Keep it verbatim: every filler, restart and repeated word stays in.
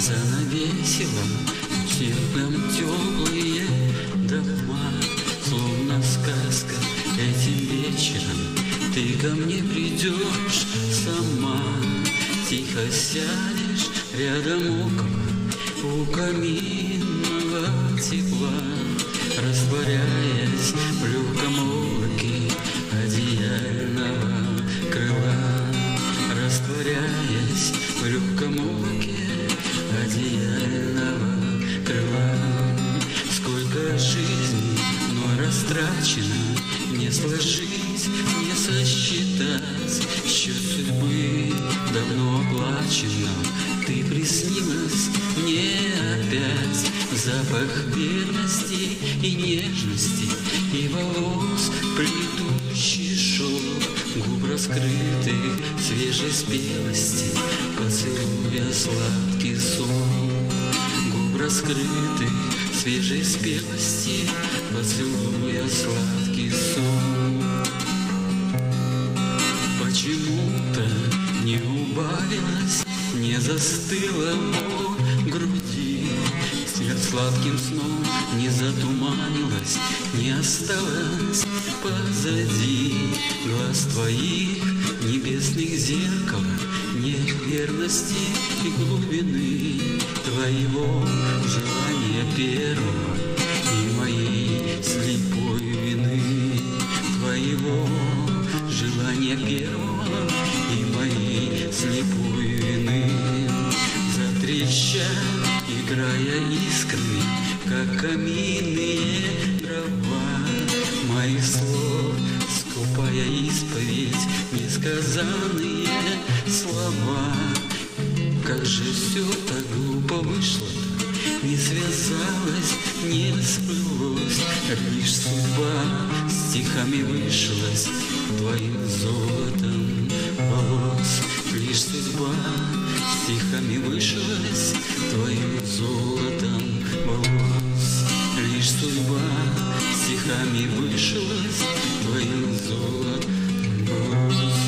занавесила теплым теплые дома, словно сказка. Этим вечером ты ко мне придешь сама, тихо сядешь рядом около у каминного тепла, растворяясь в легком облаке одеяльного крыла, растворяясь в легком облаке одеяльного крыла. Сколько жизней мной растрачено, не сложить, не сосчитать, счет судьбы давно оплачено. Ты приснилась мне опять, запах верности и нежности, и волос плетущий шелк, губ раскрытых свежей спелости, поцелуя сладкий сон, губ раскрытых свежей спелости, поцелуя сладкий сон. Почему-то не убавилась, не застыла в груди, смерть сладким сном не затуманилась, не осталась позади. Глаз твоих небесных зеркало, нет верности и глубины твоего желания первого и моей слепой вины, твоего желания первого и моей слепой вины. Затрещат, играя искрами, как каминные дрова, моих слов скупая исповедь, несказанные слова. Как же все так глупо вышло-то, не связалось, не сплылось, лишь судьба стихами вышлась твоим золотом волос, лишь судьба стихами вышлась твоим золотом волос, лишь судьба стихами вышлась твоим золотом волос.